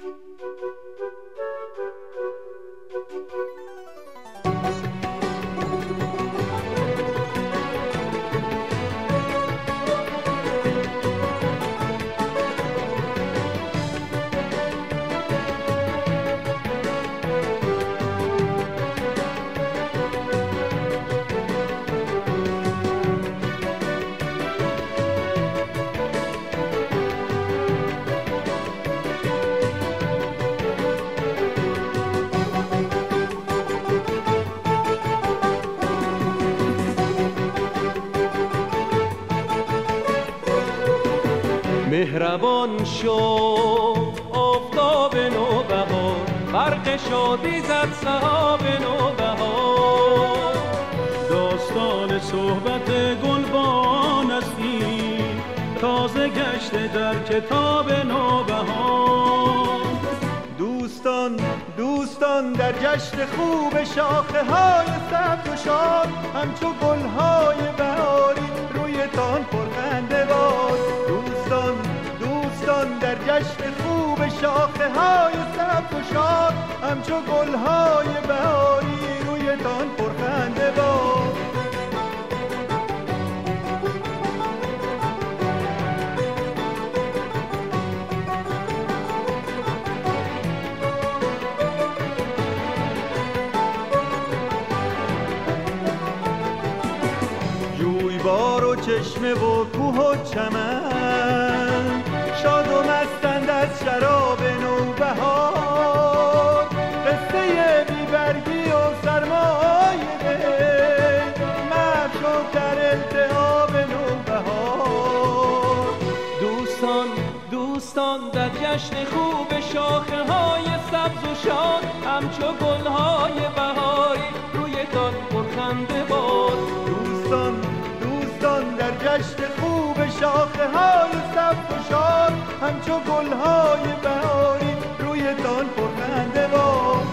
مهربان شو آفتاب نوبهار، برق شادی زد سحاب نوبهار. داستان صحبت گلبان استی، تازه گشته در کتاب نوبهار. دوستان در جشن خوب شاخه های سبز و شاد، همچو گلهای بهاری روی تان پرخنده باد. دوستان در جشن خوب شاخه های سبز و شاد، همچو گلهای بهاری روی تان پرخنده باد. جویبار و چشمه و کوه و چمن، شاد و مستند از شراب نوبهار. قصه بیبرگی و سرمای دی، محو شد در التهاب نوبهار. دوستان در جشن خوب شاخه های سبز و شاد، همچو گلهای بهاری روی تان پرخنده باد. دوستان در جشن خوب شاخه های سبز و شاد، همچو گلهای بهاری روی تان پرخنده باد.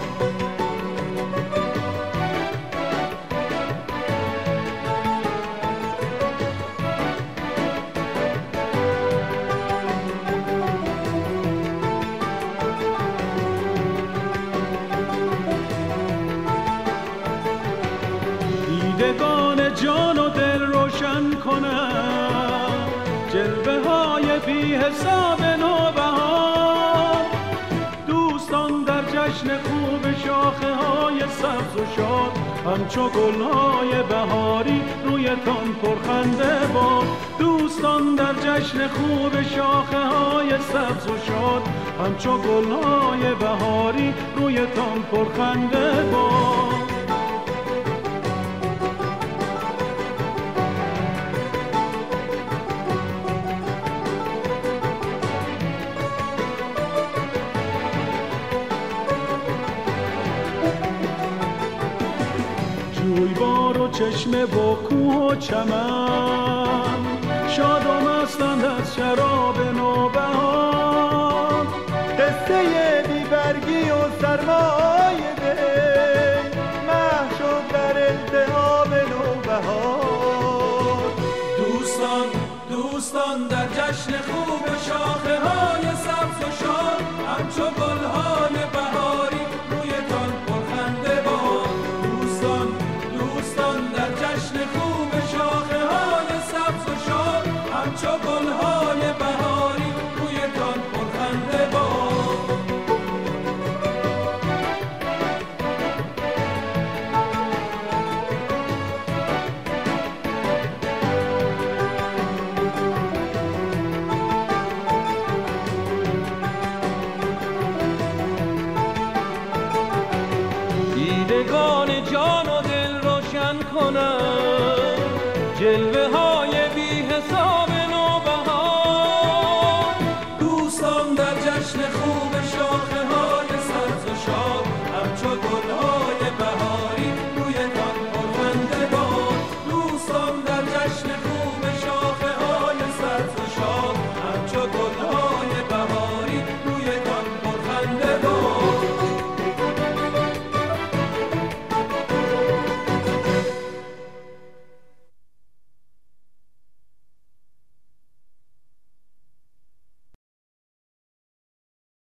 دیدگان جان و دل روشن کنم، جلوه های بی حساب نوبهار. دوستان در جشن خوب شاخه های سبز و شاد، همچو گلهای بهاری روی تان پرخنده باد. دوستان در جشن خوب شاخه های سبز و شاد، همچو گلهای بهاری روی تان پرخنده باد. جویبار و چشمه و کوه و چمن، شاد و مستند از شراب نوبهار. قصه بیبرگی و سرمای دی، محو شد در التهاب نوبهار. دوستان در جشن خوب شاخه های سبز و شاد، همچو گلهای بهاری روی تان پرخنده باد. دوستان در جشن خوب شاخه های سبز و شاد، همچو گلهای بهاری روی تان پرخنده باد. دیدگان جان و دل روشن کنم، جلوه های بی حساب نوبهار. دوستان در جشن خوب